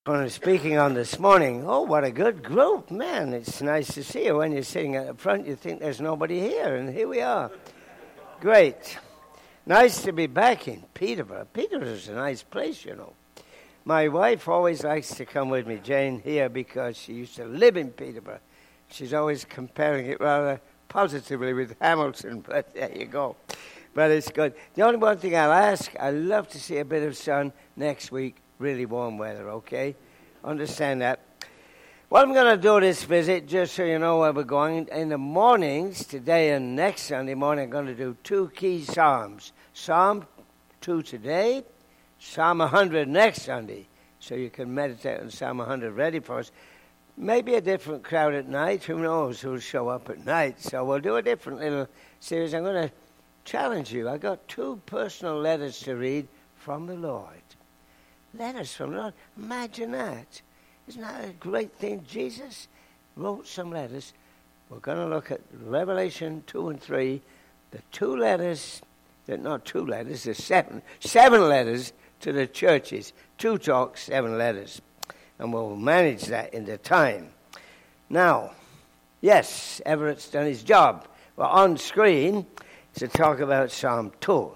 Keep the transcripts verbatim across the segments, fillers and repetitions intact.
When I'm speaking on this morning, oh, what a good group, man. It's nice to see you. When you're sitting at the front, you think there's nobody here, and here we are. Great. Nice to be back in Peterborough. Peterborough is a nice place, you know. My wife always likes to come with me, Jane, here, because she used to live in Peterborough. She's always comparing it rather positively with Hamilton, but there you go. But it's good. The only one thing I'll ask, I'd love to see a bit of sun next week. Really warm weather, okay? Understand that. Well, I'm going to do this visit, just so you know where we're going. In the mornings, today and next Sunday morning, I'm going to do two key psalms. Psalm two today, Psalm one hundred next Sunday. So you can meditate on Psalm one hundred ready for us. Maybe a different crowd at night. Who knows who'll show up at night? So we'll do a different little series. I'm going to challenge you. I got two personal letters to read from the Lord. Letters from the Lord. Imagine that. Isn't that a great thing? Jesus wrote some letters. We're going to look at Revelation two and three. The two letters, they're not two letters, there's seven. Seven letters to the churches. Two talks, seven letters. And we'll manage that in the time. Now, yes, Everett's done his job. Well, on screen to talk about Psalm two.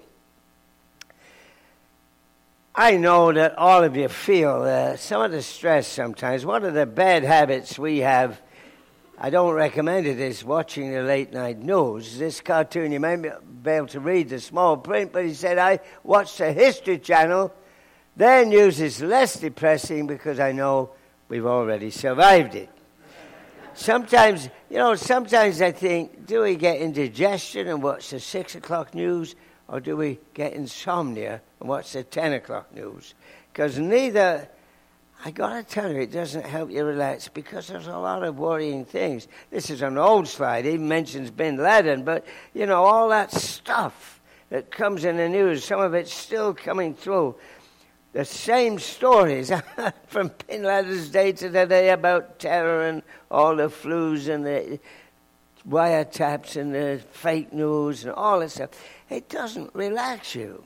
I know that all of you feel uh, some of the stress sometimes. One of the bad habits we have, I don't recommend it, is watching the late night news. This cartoon, you may be able to read the small print, but he said, I watch the History Channel. Their news is less depressing because I know we've already survived it. Sometimes, you know, sometimes I think, do we get indigestion and watch the six o'clock news? Or do we get insomnia and watch the ten o'clock news? Because neither, I got to tell you, it doesn't help you relax because there's a lot of worrying things. This is an old slide. It even mentions Bin Laden. But, you know, all that stuff that comes in the news, some of it's still coming through. The same stories from Bin Laden's day to today about terror and all the flus and the wiretaps and the fake news and all that stuff. It doesn't relax you.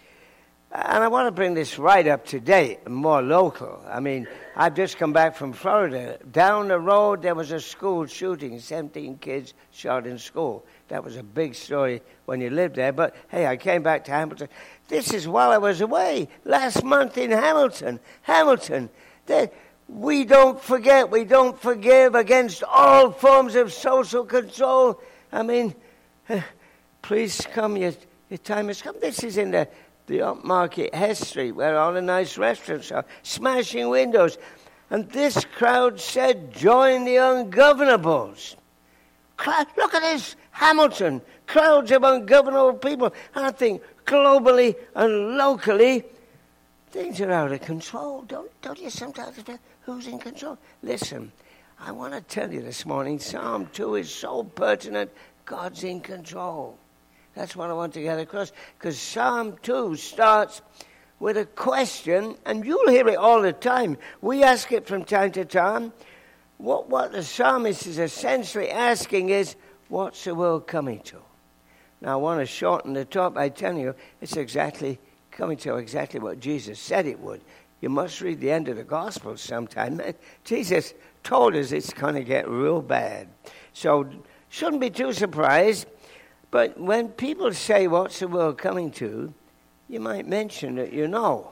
And I want to bring this right up to date and more local. I mean, I've just come back from Florida. Down the road, there was a school shooting. seventeen kids shot in school. That was a big story when you lived there. But, hey, I came back to Hamilton. This is while I was away. Last month in Hamilton. Hamilton. They, we don't forget. We don't forgive against all forms of social control. I mean... Uh, Please come, your, your time has come. This is in the, the upmarket Hess Street where all the nice restaurants are, smashing windows. And this crowd said, join the ungovernables. Look at this, Hamilton, crowds of ungovernable people. And I think globally and locally, things are out of control. Don't, don't you sometimes feel who's in control? Listen, I want to tell you this morning, Psalm two is so pertinent. God's in control. That's what I want to get across. Because Psalm two starts with a question, and you'll hear it all the time. We ask it from time to time. What, what the psalmist is essentially asking is, what's the world coming to? Now, I want to shorten the talk by telling you it's exactly coming to exactly what Jesus said it would. You must read the end of the Gospel sometime. Jesus told us it's going to get real bad. So, shouldn't be too surprised. But when people say, what's the world coming to, you might mention that you know.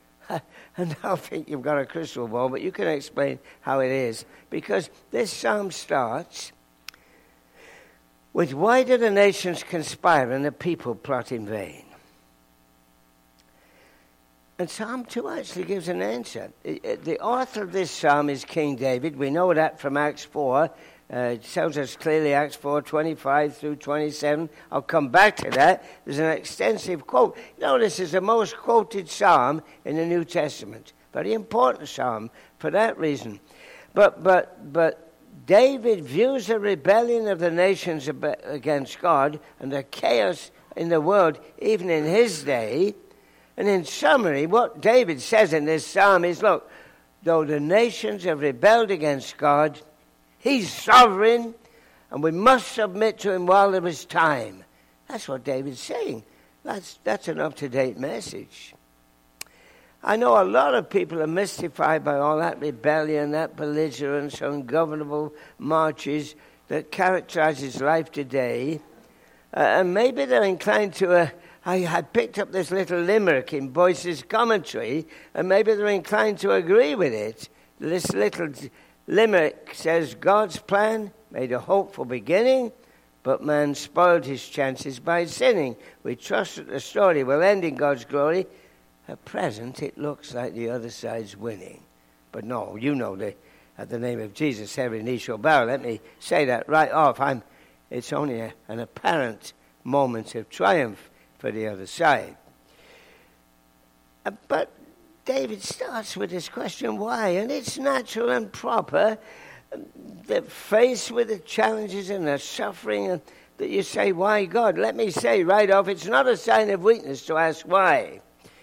And I think you've got a crystal ball, but you can explain how it is. Because this psalm starts with, why do the nations conspire and the people plot in vain? And Psalm two actually gives an answer. The author of this psalm is King David. We know that from Acts four. Uh, it tells us clearly, Acts four, twenty-five through twenty-seven. I'll come back to that. There's an extensive quote. You know, this is the most quoted psalm in the New Testament. Very important psalm for that reason. But but but David views the rebellion of the nations against God and the chaos in the world, even in his day. And in summary, what David says in this psalm is, look, though the nations have rebelled against God, He's sovereign, and we must submit to him while there is time. That's what David's saying. That's, that's an up-to-date message. I know a lot of people are mystified by all that rebellion, that belligerence, ungovernable marches that characterizes life today. Uh, and maybe they're inclined to, uh, I had picked up this little limerick in Boyce's commentary, and maybe they're inclined to agree with it. This little limerick says, God's plan made a hopeful beginning, but man spoiled his chances by sinning. We trust that the story will end in God's glory. At present, it looks like the other side's winning. But no, you know that at the name of Jesus, every knee shall bow. Let me say that right off. I'm, it's only a, an apparent moment of triumph for the other side. Uh, but David starts with this question, why? And it's natural and proper that faced with the challenges and the suffering and that you say, why God? Let me say right off, it's not a sign of weakness to ask why.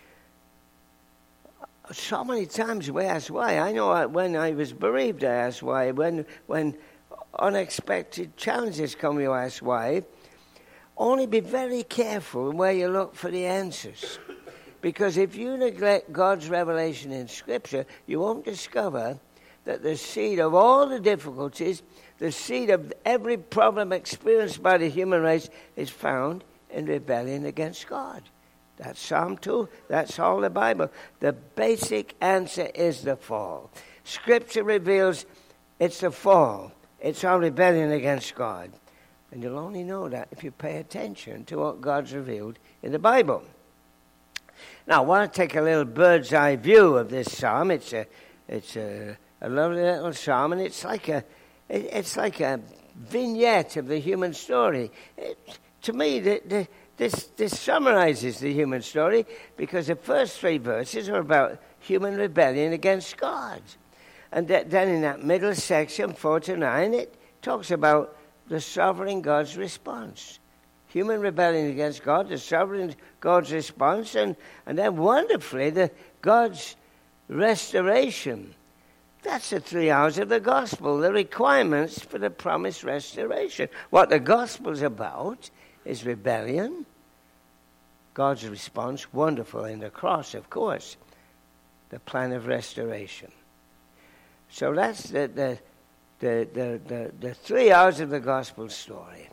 So many times we ask why. I know when I was bereaved, I asked why. When when unexpected challenges come, you ask why. Only be very careful where you look for the answers. Because if you neglect God's revelation in Scripture, you won't discover that the seed of all the difficulties, the seed of every problem experienced by the human race is found in rebellion against God. That's Psalm two. That's all the Bible. The basic answer is the fall. Scripture reveals it's the fall. It's our rebellion against God. And you'll only know that if you pay attention to what God's revealed in the Bible. Now, I want to take a little bird's eye view of this psalm. It's a, it's a, a lovely little psalm, and it's like a, it, it's like a vignette of the human story. It, to me, the, the This, this summarizes the human story because the first three verses are about human rebellion against God. And th- then in that middle section, four to nine, it talks about the sovereign God's response. Human rebellion against God, the sovereign God's response, and, and then wonderfully, the God's restoration. That's the three hours of the gospel, the requirements for the promised restoration. What the gospel's about is rebellion. God's response, wonderful in the cross, of course. The plan of restoration. So that's the the the the, the, the three hours of the gospel story.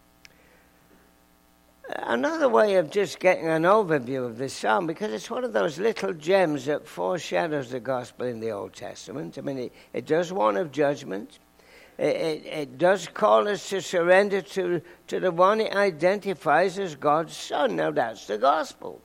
Another way of just getting an overview of this psalm, because it's one of those little gems that foreshadows the gospel in the Old Testament. I mean, it, it does warn of judgment. It, it, it does call us to surrender to, to the one it identifies as God's Son. Now, that's the gospel.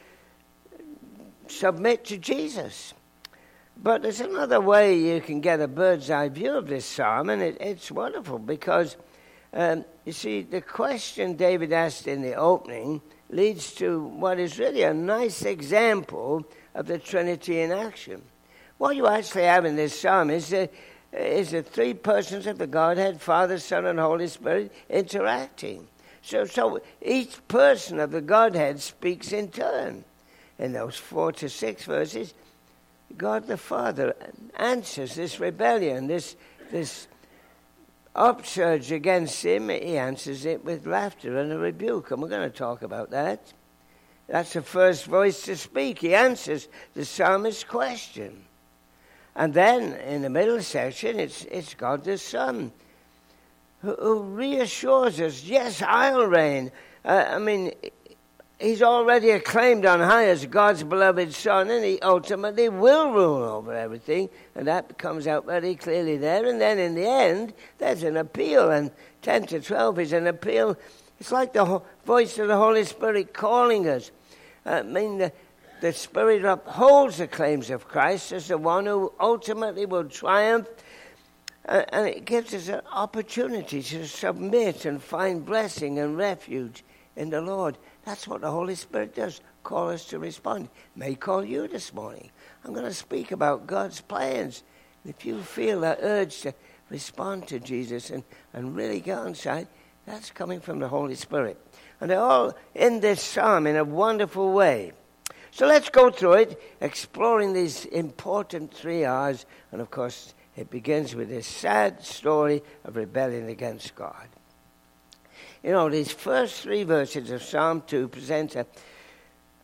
Submit to Jesus. But there's another way you can get a bird's eye view of this psalm, and it, it's wonderful because, um, you see, the question David asked in the opening leads to what is really a nice example of the Trinity in action. What you actually have in this psalm is the is the three persons of the Godhead, Father, Son, and Holy Spirit, interacting. So, so each person of the Godhead speaks in turn. In those four to six verses, God the Father answers this rebellion, this this upsurge against him. He answers it with laughter and a rebuke, and we're going to talk about that. That's the first voice to speak. He answers the psalmist's question. And then, in the middle section, it's it's God the Son, who, who reassures us, yes, I'll reign. Uh, I mean, he's already acclaimed on high as God's beloved Son, and he ultimately will rule over everything. And that comes out very clearly there. And then in the end, there's an appeal, and ten to twelve is an appeal. It's like the ho- voice of the Holy Spirit calling us. I mean, the The Spirit upholds the claims of Christ as the one who ultimately will triumph, uh, and it gives us an opportunity to submit and find blessing and refuge in the Lord. That's what the Holy Spirit does, call us to respond. May call you this morning. I'm going to speak about God's plans. If you feel that urge to respond to Jesus and, and really get on side, that's coming from the Holy Spirit. And they're all in this psalm in a wonderful way. So let's go through it, exploring these important three hours. And, of course, it begins with this sad story of rebellion against God. You know, these first three verses of Psalm two present a, a,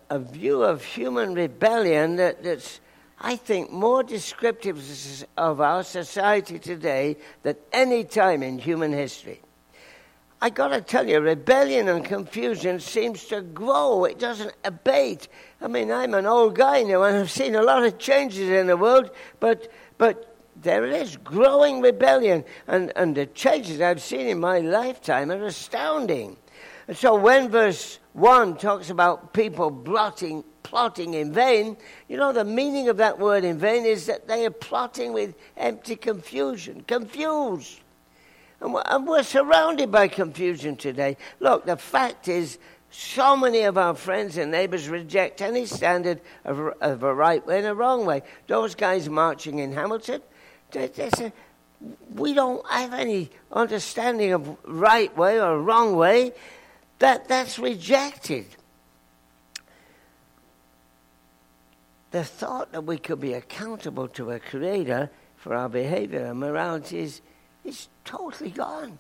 a view of human rebellion that, that's, I think, more descriptive of our society today than any time in human history. I got to tell you, rebellion and confusion seems to grow. It doesn't abate. I mean, I'm an old guy now, and I've seen a lot of changes in the world, but but there it is, growing rebellion. And, and the changes I've seen in my lifetime are astounding. And so when verse one talks about people plotting, plotting in vain, you know, the meaning of that word in vain is that they are plotting with empty confusion, confused. And we're surrounded by confusion today. Look, the fact is, so many of our friends and neighbors reject any standard of, of a right way and a wrong way. Those guys marching in Hamilton, they, they say, we don't have any understanding of right way or wrong way. That, that's rejected. The thought that we could be accountable to a creator for our behavior and morality is It's totally gone.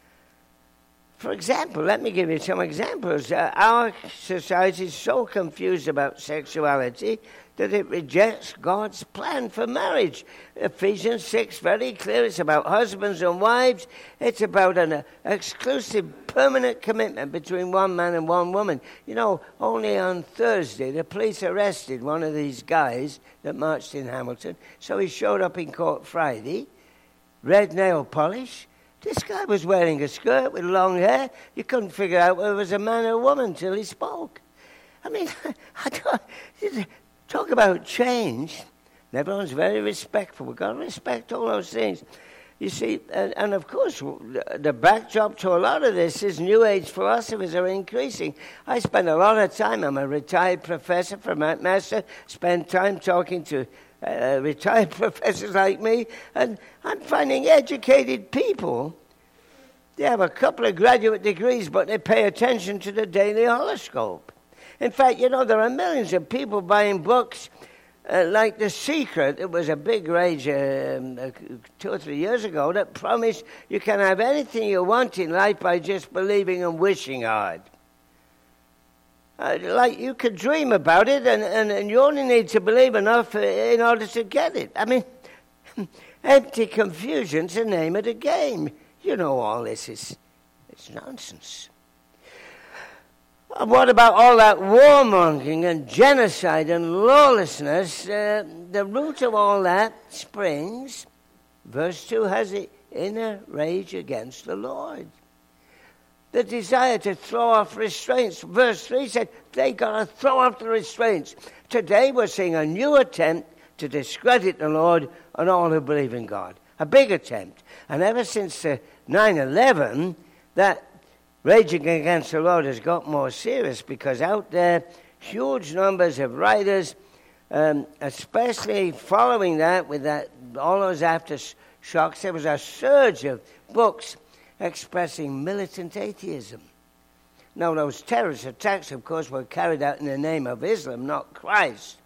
For example, let me give you some examples. Uh, our society is so confused about sexuality that it rejects God's plan for marriage. Ephesians six, very clear. It's about husbands and wives. It's about an uh, exclusive, permanent commitment between one man and one woman. You know, only on Thursday, the police arrested one of these guys that marched in Hamilton. So he showed up in court Friday. Red nail polish. This guy was wearing a skirt with long hair. You couldn't figure out whether it was a man or a woman until he spoke. I mean, I don't, talk about change. Everyone's very respectful. We've got to respect all those things. You see, and, and of course, the backdrop to a lot of this is New Age philosophers are increasing. I spend a lot of time, I'm a retired professor from McMaster, spend time talking to Uh, retired professors like me, and I'm finding educated people, they have a couple of graduate degrees, but they pay attention to the daily horoscope. In fact, you know, there are millions of people buying books uh, like The Secret. It was a big rage um, uh, two or three years ago that promised you can have anything you want in life by just believing and wishing hard. Uh, like you could dream about it, and, and, and you only need to believe enough in order to get it. I mean, empty confusion's the name of the game. You know all this is it's nonsense. And what about all that warmongering and genocide and lawlessness? Uh, the root of all that springs, verse two has it, in a rage against the Lord. The desire to throw off restraints. Verse three said, they got to throw off the restraints. Today we're seeing a new attempt to discredit the Lord and all who believe in God. A big attempt. And ever since uh, nine eleven, that raging against the Lord has got more serious, because out there, huge numbers of writers, um, especially following that, with that all those aftershocks, there was a surge of books expressing militant atheism. Now, those terrorist attacks, of course, were carried out in the name of Islam, not Christ.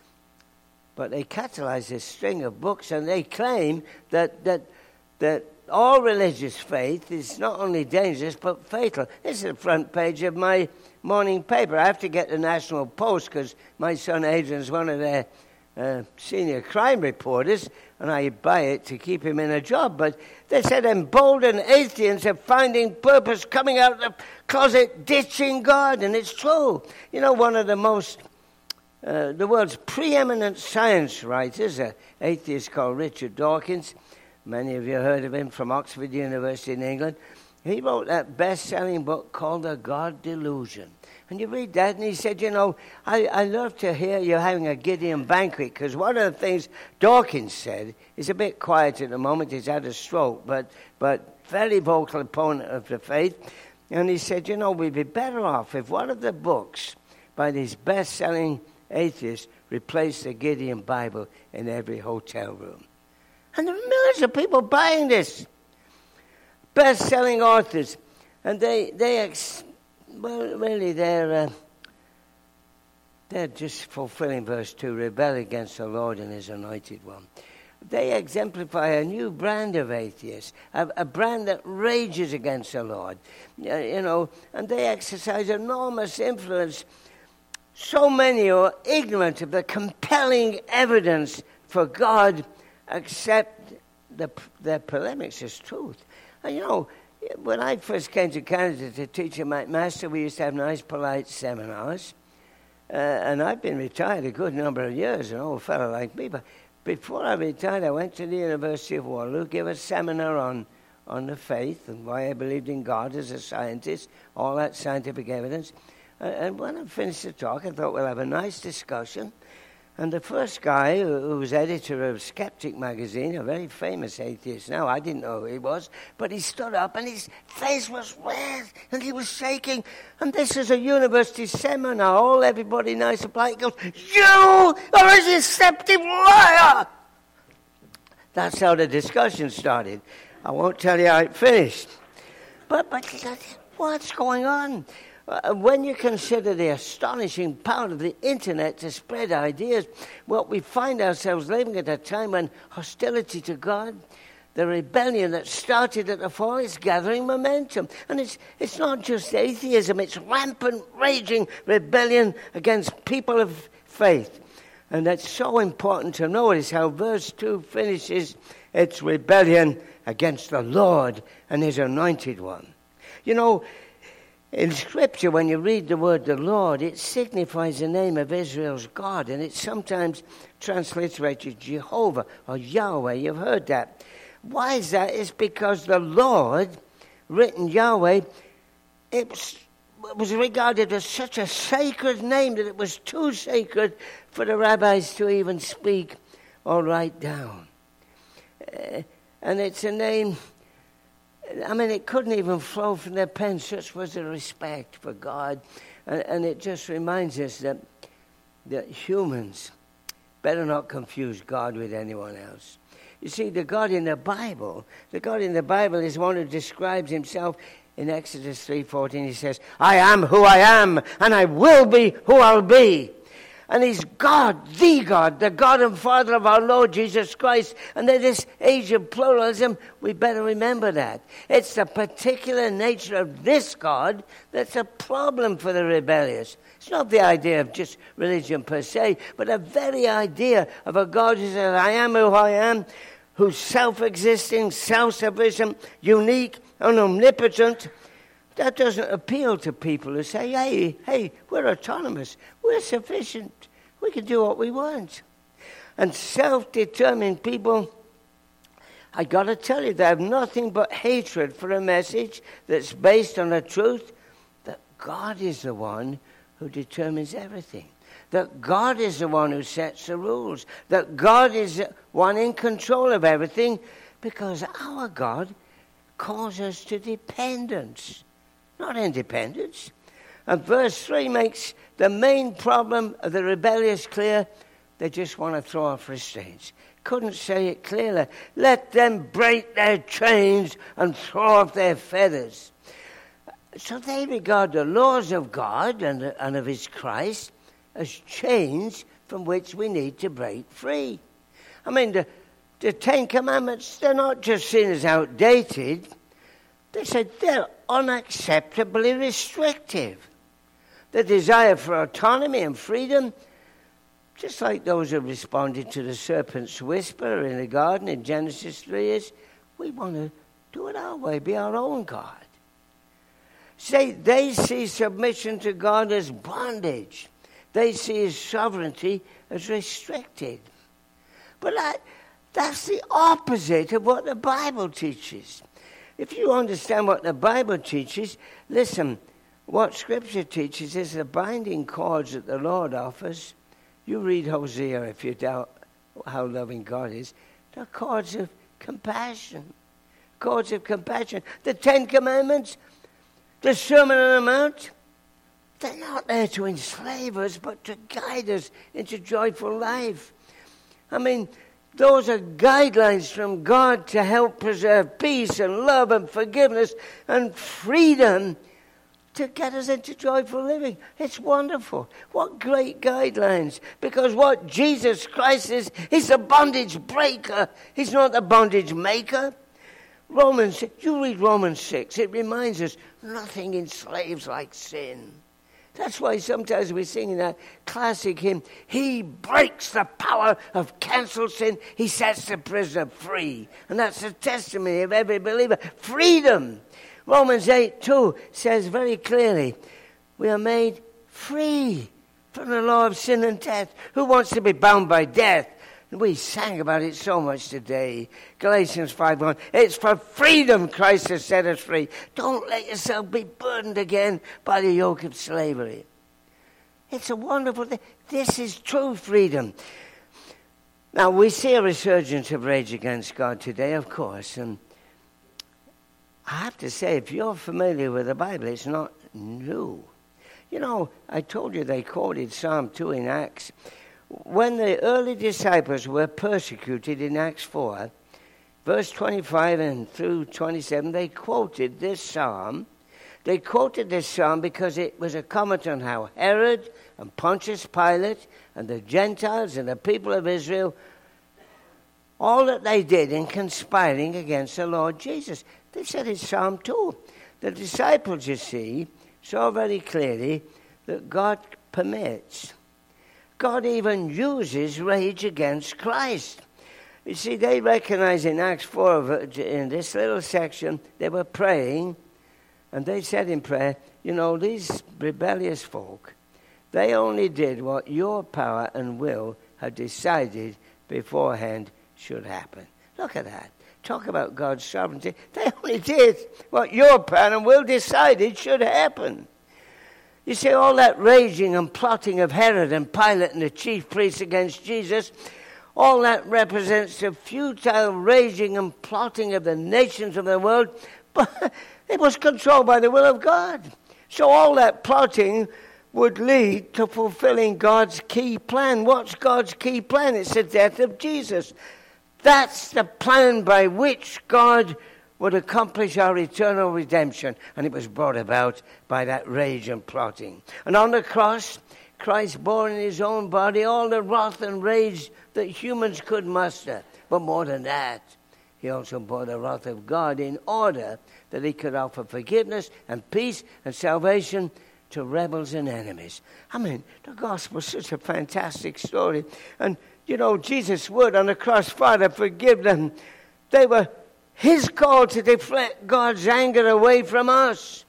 But they catalyzed this string of books, and they claim that that that all religious faith is not only dangerous, but fatal. This is the front page of my morning paper. I have to get the National Post because my son Adrian is one of their uh, senior crime reporters, and I buy it to keep him in a job. But they said emboldened atheists are finding purpose, coming out of the closet, ditching God. And it's true. You know, one of the most, uh, the world's preeminent science writers, an atheist called Richard Dawkins, many of you heard of him, from Oxford University in England. He wrote that best-selling book called The God Delusion. And you read that, and he said, you know, I, I love to hear you having a Gideon banquet, because one of the things Dawkins said, he's a bit quiet at the moment, he's had a stroke, but but very vocal opponent of the faith. And he said, you know, we'd be better off if one of the books by these best-selling atheists replaced the Gideon Bible in every hotel room. And there are millions of people buying this. Best-selling authors. And they, they ex- well, really, they're, uh, they're just fulfilling verse two, rebel against the Lord and his anointed one. They exemplify a new brand of atheists, a, a brand that rages against the Lord. Uh, you know, and they exercise enormous influence So many are ignorant of the compelling evidence for God accept the, their polemics as truth. And you know, when I first came to Canada to teach at McMaster, we used to have nice, polite seminars. Uh, and I've been retired a good number of years, an old fellow like me. But before I retired, I went to the University of Waterloo, gave a seminar on, on the faith and why I believed in God as a scientist, all that scientific evidence. Uh, and when I finished the talk, I thought, we'll have a nice discussion. And the first guy, who was editor of Skeptic magazine, a very famous atheist now, I didn't know who he was, but he stood up and his face was red and he was shaking. And this is a university seminar, all everybody nice and polite. He goes, "You are a deceptive liar!" That's how the discussion started. I won't tell you how it finished. But, but what's going on? Uh, when you consider the astonishing power of the internet to spread ideas, well, we find ourselves living at a time when hostility to God, the rebellion that started at the fall, is gathering momentum. And it's it's not just atheism, it's rampant, raging rebellion against people of faith. And that's so important to notice how verse two finishes. It's rebellion against the Lord and His anointed one. You know, in Scripture, when you read the word the Lord, it signifies the name of Israel's God, and it's sometimes transliterated Jehovah or Yahweh. You've heard that. Why is that? It's because the Lord, written Yahweh, it was, it was regarded as such a sacred name that it was too sacred for the rabbis to even speak or write down. Uh, and it's a name... I mean, it couldn't even flow from their pen. Such was the respect for God. And, and it just reminds us that, that humans better not confuse God with anyone else. You see, the God in the Bible, the God in the Bible is one who describes himself in Exodus three fourteen. He says, "I am who I am, and I will be who I'll be." And he's God, the God, the God and Father of our Lord Jesus Christ. And in this age of pluralism, we better remember that. It's the particular nature of this God that's a problem for the rebellious. It's not the idea of just religion per se, but the very idea of a God who says, "I am who I am," who's self-existing, self-sufficient, unique, and omnipotent. That doesn't appeal to people who say, hey, hey, we're autonomous, we're sufficient, we can do what we want. And self-determined people, I got to tell you, they have nothing but hatred for a message that's based on the truth that God is the one who determines everything, that God is the one who sets the rules, that God is the one in control of everything, because our God calls us to dependence, not independence. And verse three makes the main problem of the rebellious clear. They just want to throw off restraints. Couldn't say it clearer. Let them break their chains and throw off their feathers. So they regard the laws of God and, and of his Christ as chains from which we need to break free. I mean, the, the Ten Commandments, they're not just seen as outdated. They said they're unacceptably restrictive. The desire for autonomy and freedom, just like those who responded to the serpent's whisper in the garden in Genesis three, is we want to do it our way, be our own God. Say they see submission to God as bondage. They see his sovereignty as restricted. But that, that's the opposite of what the Bible teaches. If you understand what the Bible teaches, listen, what Scripture teaches is the binding cords that the Lord offers. You read Hosea if you doubt how loving God is. They're cords of compassion. Cords of compassion. The Ten Commandments, the Sermon on the Mount, they're not there to enslave us, but to guide us into joyful life. I mean, those are guidelines from God to help preserve peace and love and forgiveness and freedom to get us into joyful living. It's wonderful. What great guidelines. Because what Jesus Christ is, he's a bondage breaker. He's not a bondage maker. Romans, you read Romans six, it reminds us nothing enslaves like sin. That's why sometimes we sing in that classic hymn, he breaks the power of cancelled sin. He sets the prisoner free. And that's the testimony of every believer. Freedom. Romans eight two says very clearly, we are made free from the law of sin and death. Who wants to be bound by death? We sang about it so much today. Galatians five one. It's for freedom Christ has set us free. Don't let yourself be burdened again by the yoke of slavery. It's a wonderful thing. This is true freedom. Now, we see a resurgence of rage against God today, of course. And I have to say, if you're familiar with the Bible, it's not new. You know, I told you they quoted Psalm two in Acts. When the early disciples were persecuted in Acts four, verse twenty-five and through twenty-seven, they quoted this psalm. They quoted this psalm because it was a comment on how Herod and Pontius Pilate and the Gentiles and the people of Israel, all that they did in conspiring against the Lord Jesus. They said it's Psalm two. The disciples, you see, saw very clearly that God permits. God even uses rage against Christ. You see, they recognize in Acts four, in this little section, they were praying, and they said in prayer, you know, these rebellious folk, they only did what your power and will had decided beforehand should happen. Look at that. Talk about God's sovereignty. They only did what your power and will decided should happen. You see, all that raging and plotting of Herod and Pilate and the chief priests against Jesus, all that represents the futile raging and plotting of the nations of the world, but it was controlled by the will of God. So all that plotting would lead to fulfilling God's key plan. What's God's key plan? It's the death of Jesus. That's the plan by which God would accomplish our eternal redemption. And it was brought about by that rage and plotting. And on the cross, Christ bore in his own body all the wrath and rage that humans could muster. But more than that, he also bore the wrath of God in order that he could offer forgiveness and peace and salvation to rebels and enemies. I mean, the gospel is such a fantastic story. And, you know, Jesus' word on the cross, Father, forgive them. They were his call to deflect God's anger away from us.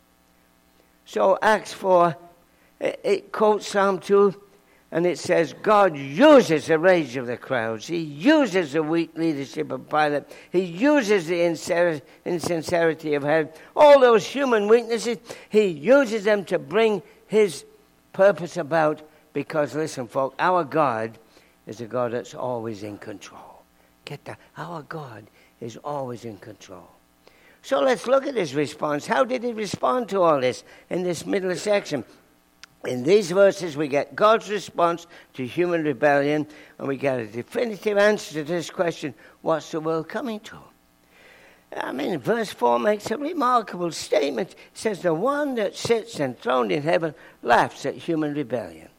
So Acts four, it, it quotes Psalm two, and it says, God uses the rage of the crowds. He uses the weak leadership of Pilate. He uses the insincerity of Herod. All those human weaknesses, he uses them to bring his purpose about. Because, listen, folk, our God is a God that's always in control. Get that? Our God is always in control. So let's look at his response. How did he respond to all this in this middle section? In these verses, we get God's response to human rebellion, and we get a definitive answer to this question, what's the world coming to? I mean, verse four makes a remarkable statement. It says, the one that sits enthroned in heaven laughs at human rebellion.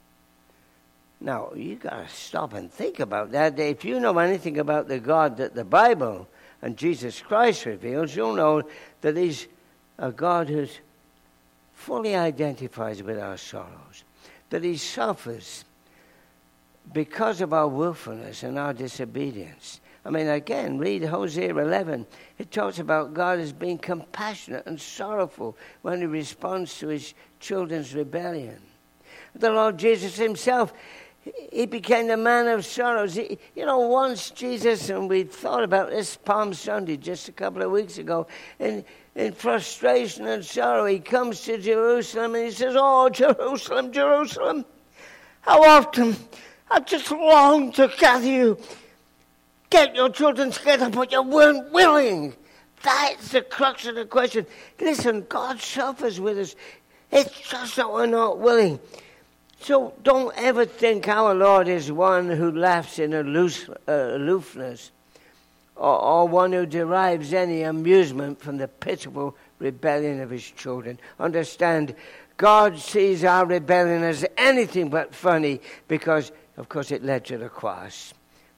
Now, you got to stop and think about that. If you know anything about the God that the Bible and Jesus Christ reveals, you'll know that he's a God who fully identifies with our sorrows, that he suffers because of our willfulness and our disobedience. I mean, again, read Hosea eleven. It talks about God as being compassionate and sorrowful when he responds to his children's rebellion. The Lord Jesus himself, he became the man of sorrows. He, you know, once Jesus, and we thought about this Palm Sunday just a couple of weeks ago, in, in frustration and sorrow, he comes to Jerusalem and he says, oh, Jerusalem, Jerusalem, how often I just longed to gather you, get your children together, but you weren't willing. That's the crux of the question. Listen, God suffers with us. It's just that we're not willing. So don't ever think our Lord is one who laughs in aloof, uh, aloofness or, or one who derives any amusement from the pitiful rebellion of his children. Understand, God sees our rebellion as anything but funny because, of course, it led to the cross.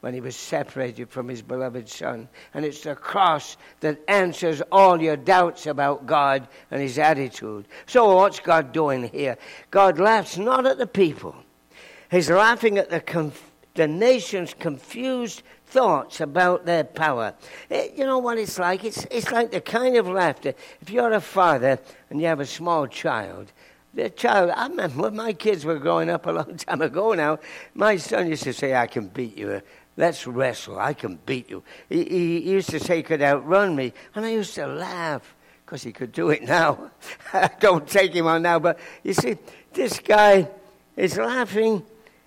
when he was separated from his beloved Son. And it's the cross that answers all your doubts about God and his attitude. So what's God doing here? God laughs not at the people. He's laughing at the, conf- the nation's confused thoughts about their power. It, you know what it's like? It's, it's like the kind of laughter. If you're a father and you have a small child, the child, I remember when my kids were growing up a long time ago now, my son used to say, I can beat you. Let's wrestle. I can beat you. He, he, he used to say he could outrun me. And I used to laugh because he could do it now. I don't take him on now. But you see, this guy is laughing,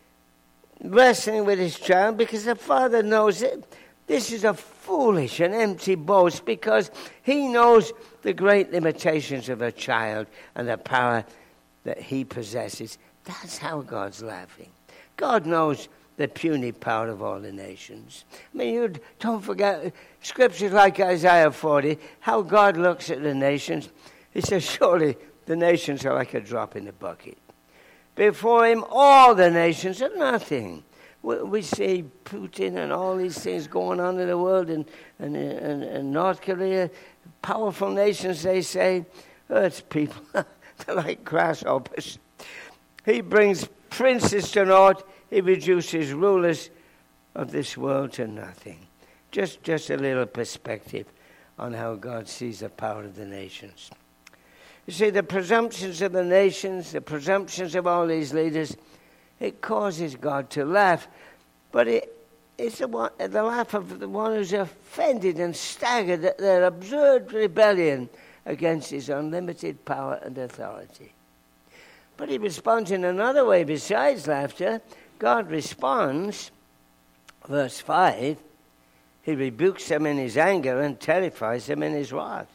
wrestling with his child because the father knows it. This is a foolish and empty boast because he knows the great limitations of a child and the power that he possesses. That's how God's laughing. God knows the puny power of all the nations. I mean, you don't forget scriptures like Isaiah forty, how God looks at the nations. He says, surely the nations are like a drop in the bucket. Before him, all the nations are nothing. We, we see Putin and all these things going on in the world, and, and, and, and North Korea, powerful nations, they say. Earth's people, they're like grasshoppers. He brings princes to naught. He reduces rulers of this world to nothing. Just, just a little perspective on how God sees the power of the nations. You see, the presumptions of the nations, the presumptions of all these leaders, it causes God to laugh. But it, it's the, one, the laugh of the one who's offended and staggered at their absurd rebellion against his unlimited power and authority. But he responds in another way besides laughter. God responds, verse five, he rebukes them in his anger and terrifies them in his wrath.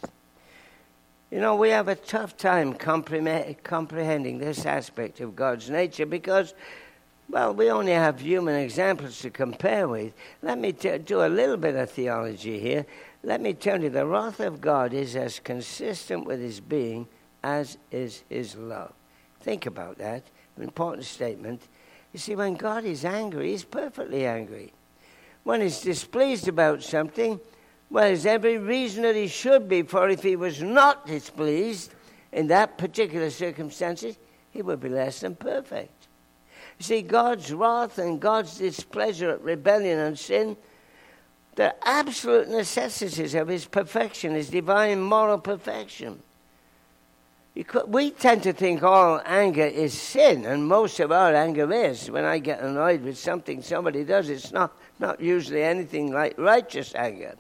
You know, we have a tough time comprehending this aspect of God's nature because, well, we only have human examples to compare with. Let me t- do a little bit of theology here. Let me tell you, the wrath of God is as consistent with his being as is his love. Think about that. An important statement. You see, when God is angry, he's perfectly angry. When he's displeased about something, well, there's every reason that he should be, for if he was not displeased in that particular circumstances, he would be less than perfect. You see, God's wrath and God's displeasure at rebellion and sin, they're absolute necessities of his perfection, his divine moral perfection. Could, we tend to think all anger is sin, and most of our anger is. When I get annoyed with something somebody does, it's not, not usually anything like righteous anger.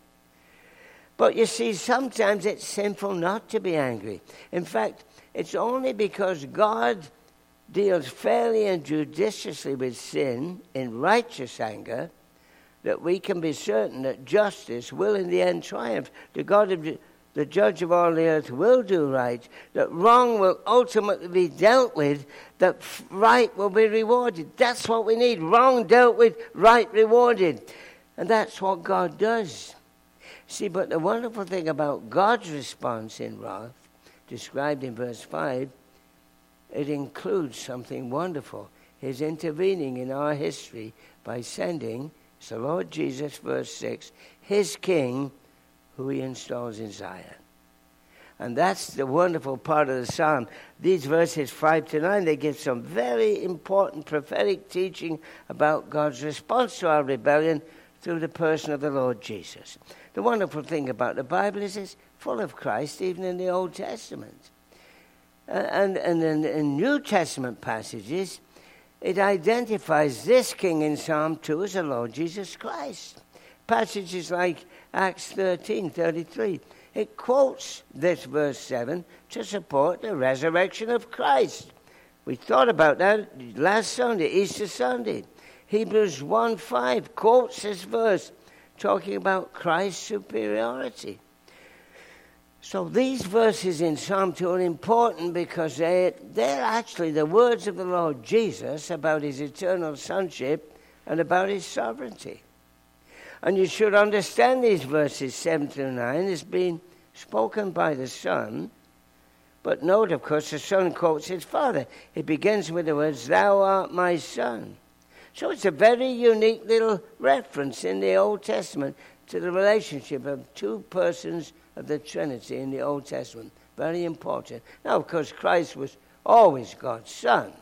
But you see, sometimes it's sinful not to be angry. In fact, it's only because God deals fairly and judiciously with sin in righteous anger that we can be certain that justice will in the end triumph. The God of the judge of all the earth will do right, that wrong will ultimately be dealt with, that right will be rewarded. That's what we need. Wrong dealt with, right rewarded. And that's what God does. See, but the wonderful thing about God's response in wrath, described in verse five, it includes something wonderful. His intervening in our history by sending, it's the Lord Jesus, verse six, his king, who he installs in Zion. And that's the wonderful part of the psalm. These verses five to nine, they give some very important prophetic teaching about God's response to our rebellion through the person of the Lord Jesus. The wonderful thing about the Bible is it's full of Christ, even in the Old Testament. Uh, and and in, in New Testament passages, it identifies this king in Psalm two as the Lord Jesus Christ. Passages like Acts thirteen thirty-three. It quotes this verse seven to support the resurrection of Christ. We thought about that last Sunday, Easter Sunday. Hebrews one five quotes this verse, talking about Christ's superiority. So these verses in Psalm two are important because they, they're actually the words of the Lord Jesus about his eternal sonship and about his sovereignty. And you should understand these verses seven through nine as being spoken by the Son. But note, of course, the Son quotes his Father. It begins with the words, "Thou art my Son." So it's a very unique little reference in the Old Testament to the relationship of two persons of the Trinity in the Old Testament. Very important. Now, of course, Christ was always God's Son.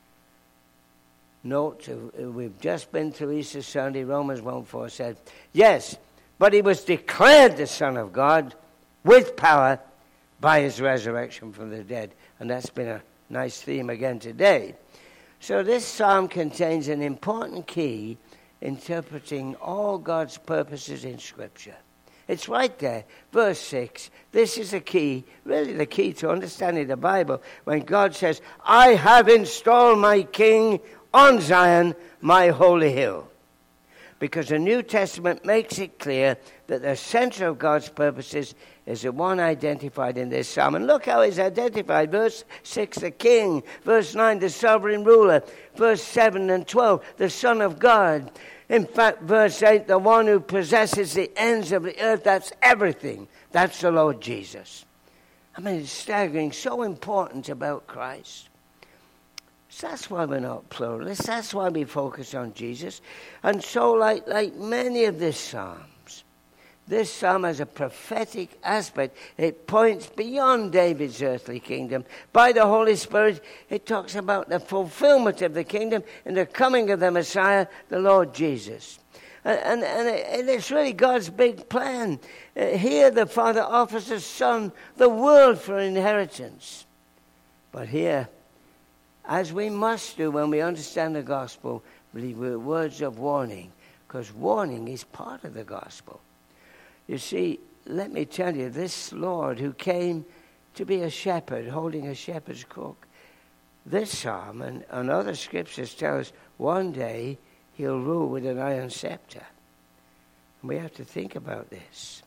Note, we've just been through Easter Sunday. Romans one four said, yes, but he was declared the Son of God with power by his resurrection from the dead. And that's been a nice theme again today. So this psalm contains an important key interpreting all God's purposes in Scripture. It's right there, verse six. This is the key, really the key to understanding the Bible, when God says, I have installed my King on Zion, my holy hill. Because the New Testament makes it clear that the center of God's purposes is the one identified in this psalm. And look how it's identified. Verse six, the King. Verse nine, the sovereign ruler. Verse seven and twelve, the Son of God. In fact, verse eight, the one who possesses the ends of the earth. That's everything. That's the Lord Jesus. I mean, it's staggering, so important about Christ. So that's why we're not pluralists. That's why we focus on Jesus. And so, like, like many of the Psalms, this psalm has a prophetic aspect. It points beyond David's earthly kingdom. By the Holy Spirit, it talks about the fulfillment of the kingdom and the coming of the Messiah, the Lord Jesus. And, and, and, it, and it's really God's big plan. Uh, here the Father offers the Son the world for inheritance. But here, as we must do when we understand the gospel, with words of warning, because warning is part of the gospel. You see, let me tell you, this Lord who came to be a shepherd, holding a shepherd's crook, this psalm and, and other scriptures tell us one day he'll rule with an iron scepter. And we have to think about this.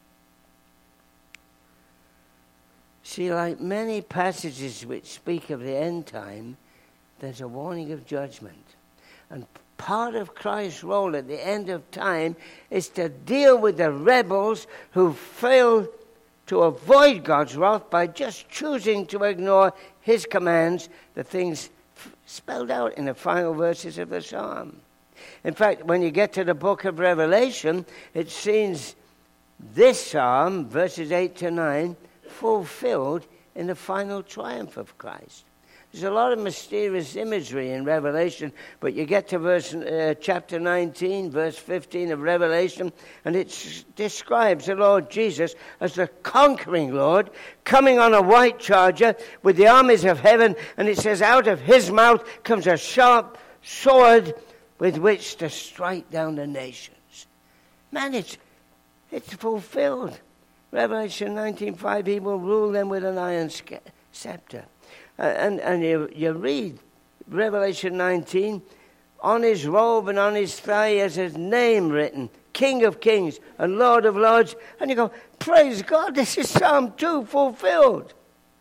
See, like many passages which speak of the end time, there's a warning of judgment. And part of Christ's role at the end of time is to deal with the rebels who fail to avoid God's wrath by just choosing to ignore his commands, the things f- spelled out in the final verses of the psalm. In fact, when you get to the book of Revelation, it seems this psalm, verses eight to nine, fulfilled in the final triumph of Christ. There's a lot of mysterious imagery in Revelation, but you get to verse uh, chapter nineteen, verse fifteen of Revelation, and it s- describes the Lord Jesus as the conquering Lord, coming on a white charger with the armies of heaven, and it says, out of his mouth comes a sharp sword with which to strike down the nations. Man, it's, it's fulfilled. Revelation nineteen five, he will rule them with an iron scepter. Uh, and and you, you read Revelation nineteen, on his robe and on his thigh is his name written, King of Kings and Lord of Lords. And you go, praise God, this is Psalm two fulfilled.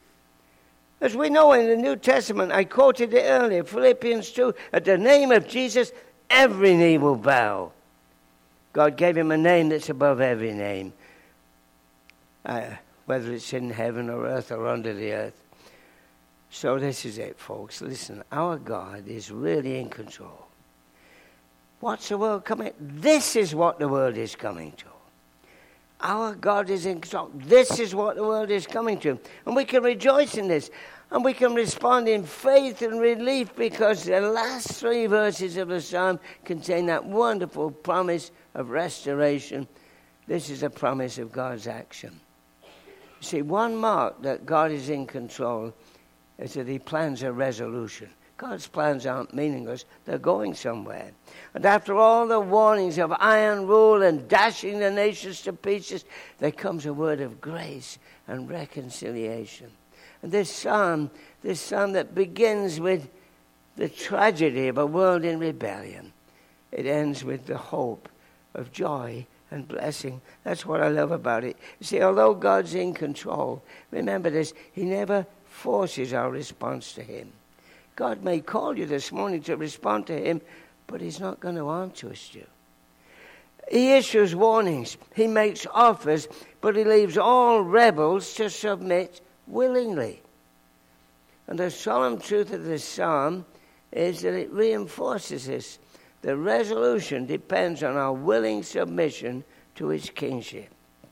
As we know in the New Testament, I quoted it earlier, Philippians two, at the name of Jesus, every knee will bow. God gave him a name that's above every name. Uh, whether it's in heaven or earth or under the earth. So this is it, folks. Listen, our God is really in control. What's the world coming? This is what the world is coming to. Our God is in control. This is what the world is coming to. And we can rejoice in this. And we can respond in faith and relief because the last three verses of the psalm contain that wonderful promise of restoration. This is a promise of God's action. You see, one mark that God is in control is that he plans a resolution. God's plans aren't meaningless. They're going somewhere. And after all the warnings of iron rule and dashing the nations to pieces, there comes a word of grace and reconciliation. And this psalm, this psalm that begins with the tragedy of a world in rebellion, it ends with the hope of joy and blessing. That's what I love about it. You see, although God's in control, remember this, he never forces our response to him. God may call you this morning to respond to him, but he's not going to answer you. He issues warnings. He makes offers, but he leaves all rebels to submit willingly. And the solemn truth of this psalm is that it reinforces this. The resolution depends on our willing submission to his kingship.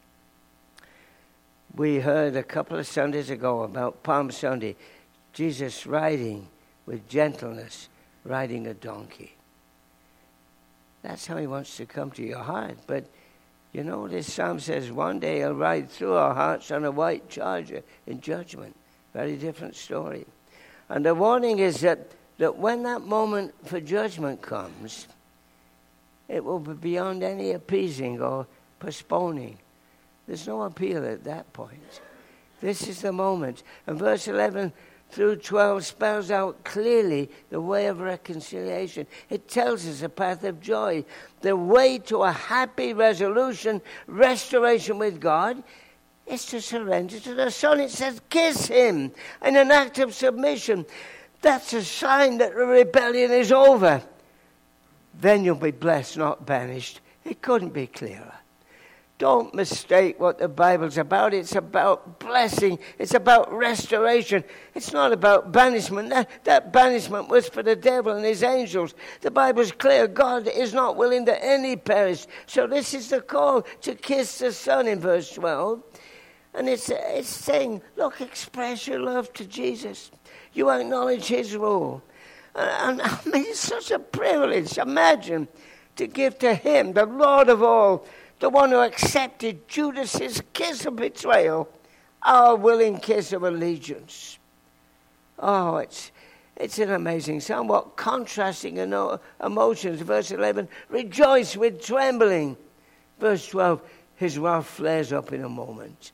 We heard a couple of Sundays ago about Palm Sunday, Jesus riding with gentleness, riding a donkey. That's how he wants to come to your heart. But, you know, this psalm says one day he'll ride through our hearts on a white charger in judgment. Very different story. And the warning is that, that when that moment for judgment comes, it will be beyond any appeasing or postponing. There's no appeal at that point. This is the moment. And verse eleven through twelve spells out clearly the way of reconciliation. It tells us a path of joy. The way to a happy resolution, restoration with God, is to surrender to the Son. It says, kiss him in an act of submission. That's a sign that the rebellion is over. Then you'll be blessed, not banished. It couldn't be clearer. Don't mistake what the Bible's about. It's about blessing. It's about restoration. It's not about banishment. That, that banishment was for the devil and his angels. The Bible's clear. God is not willing that any perish. So this is the call to kiss the Son in verse twelve. And it's, it's saying, look, express your love to Jesus. You acknowledge his rule. And, and I mean, it's such a privilege. Imagine to give to him, the Lord of all, the one who accepted Judas's kiss of betrayal, our willing kiss of allegiance. Oh, it's it's an amazing, somewhat contrasting emotions. Verse eleven, rejoice with trembling. Verse twelve, his wrath flares up in a moment.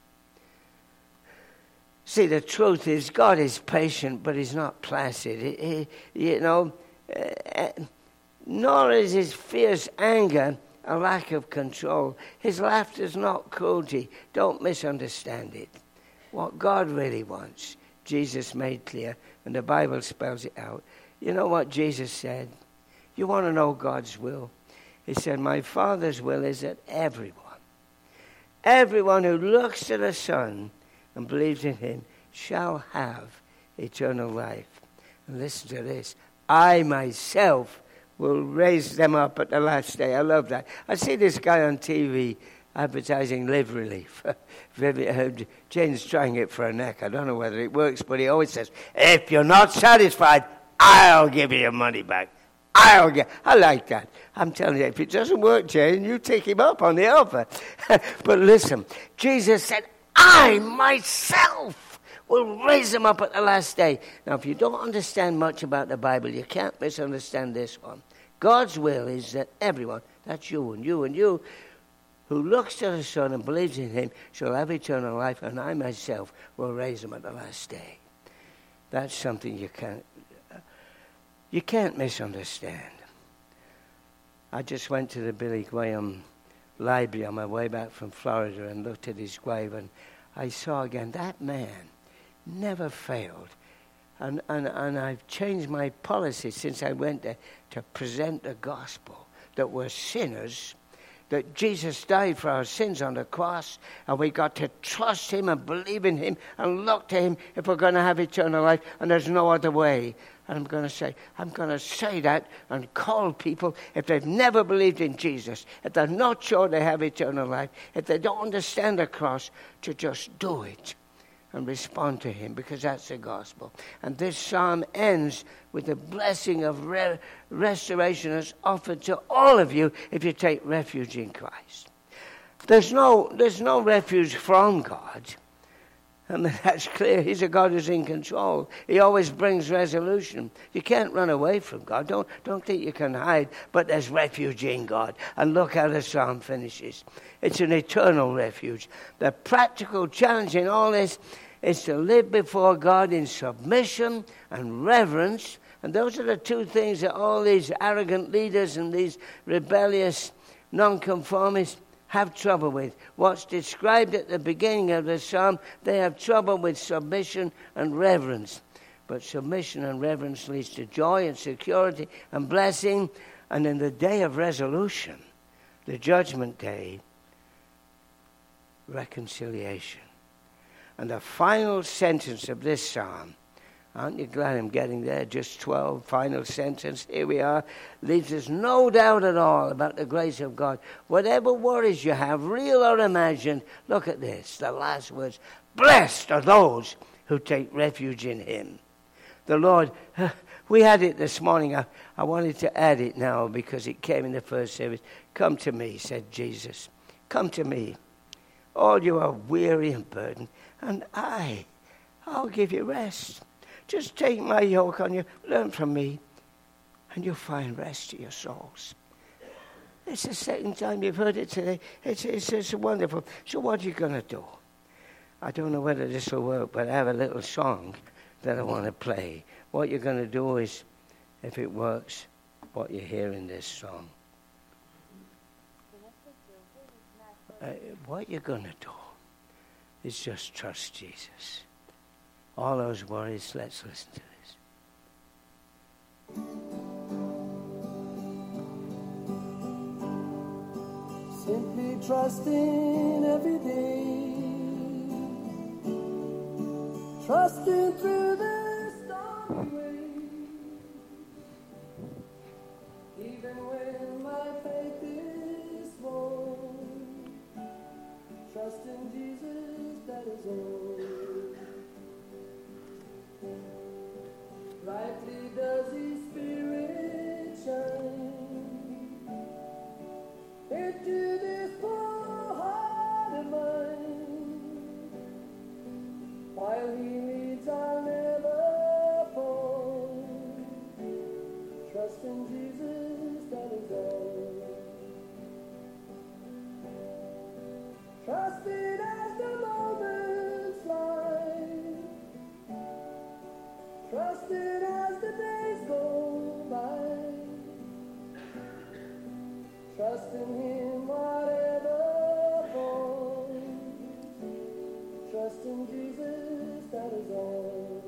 See, the truth is, God is patient, but he's not placid. He, he, you know, uh, nor is his fierce anger a lack of control. His laughter is not cruelty. Don't misunderstand it. What God really wants, Jesus made clear, and the Bible spells it out. You know what Jesus said? You want to know God's will? He said, my Father's will is that everyone, everyone who looks to the Son and believes in him shall have eternal life. And listen to this. I myself will raise them up at the last day. I love that. I see this guy on T V advertising Live Relief. Jane's trying it for her neck. I don't know whether it works, but he always says, if you're not satisfied, I'll give you your money back. I'll get. I like that. I'm telling you, if it doesn't work, Jane, you take him up on the offer. But listen, Jesus said, I myself will raise them up at the last day. Now, if you don't understand much about the Bible, you can't misunderstand this one. God's will is that everyone, that's you and you and you, who looks to the Son and believes in him shall have eternal life, and I myself will raise them at the last day. That's something you can't, you can't misunderstand. I just went to the Billy Graham library on my way back from Florida and looked at his grave, and I saw again that man never failed. And, and, and I've changed my policy since I went there to present the gospel, that we're sinners, that Jesus died for our sins on the cross, and we got to trust him and believe in him and look to him if we're going to have eternal life, and there's no other way. And I'm going to say, I'm going to say that and call people, if they've never believed in Jesus, if they're not sure they have eternal life, if they don't understand the cross, to just do it and respond to him, because that's the gospel. And this psalm ends with the blessing of re- restoration that's offered to all of you if you take refuge in Christ. There's no, there's no refuge from God. I mean, that's clear. He's a God who's in control. He always brings resolution. You can't run away from God. Don't, don't think you can hide, but there's refuge in God. And look how the psalm finishes. It's an eternal refuge. The practical challenge in all this is to live before God in submission and reverence. And those are the two things that all these arrogant leaders and these rebellious nonconformists have trouble with. What's described at the beginning of the psalm, they have trouble with submission and reverence. But submission and reverence leads to joy and security and blessing. And in the day of resolution, the judgment day, reconciliation. And the final sentence of this psalm, Aren't you glad I'm getting there? Just twelve, final sentence. Here we are. Leaves us no doubt at all about the grace of God. Whatever worries you have, real or imagined, look at this. The last words. Blessed are those who take refuge in him. The Lord, we had it this morning. I, I wanted to add it now because it came in the first service. Come to me, said Jesus. Come to me. All you are weary and burdened, and I, I'll give you rest. Just take my yoke on you, learn from me, and you'll find rest to your souls. It's the second time you've heard it today. It's, it's, it's wonderful. So what are you going to do? I don't know whether this will work, but I have a little song that I want to play. What you're going to do is, if it works, what you hear in this song. Uh, what you're going to do is just trust Jesus. All those worries, let's listen to this. Simply trusting every day, trusting through the stormy way, even when my faith is small, trusting Jesus, that is all. Brightly does his spirit shine into this poor heart of mine. While he leads, I'll never fall. Trust in Jesus, that is all. Trust it as the moments slide. Trust it as the days go by. Trust in him whatever falls. Trust in Jesus, that is all.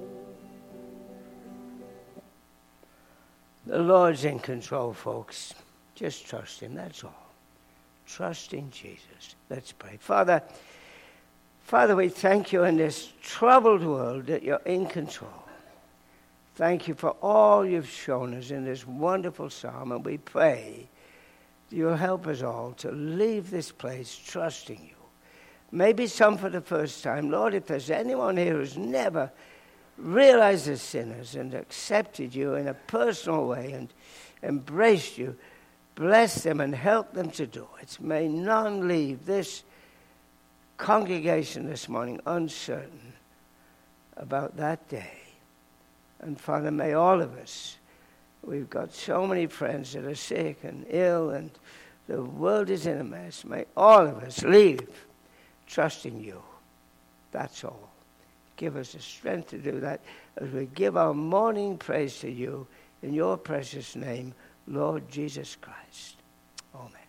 The Lord's in control, folks. Just trust him, that's all. Trust in Jesus. Let's pray. Father, Father, we thank you in this troubled world that you're in control. Thank you for all you've shown us in this wonderful psalm, and we pray that you'll help us all to leave this place trusting you. Maybe some for the first time. Lord, if there's anyone here who's never realized they're sinners and accepted you in a personal way and embraced you, bless them and help them to do it. May none leave this congregation this morning uncertain about that day. And Father, may all of us, we've got so many friends that are sick and ill and the world is in a mess. May all of us leave trusting you. That's all. Give us the strength to do that as we give our morning praise to you in your precious name, Lord Jesus Christ. Amen.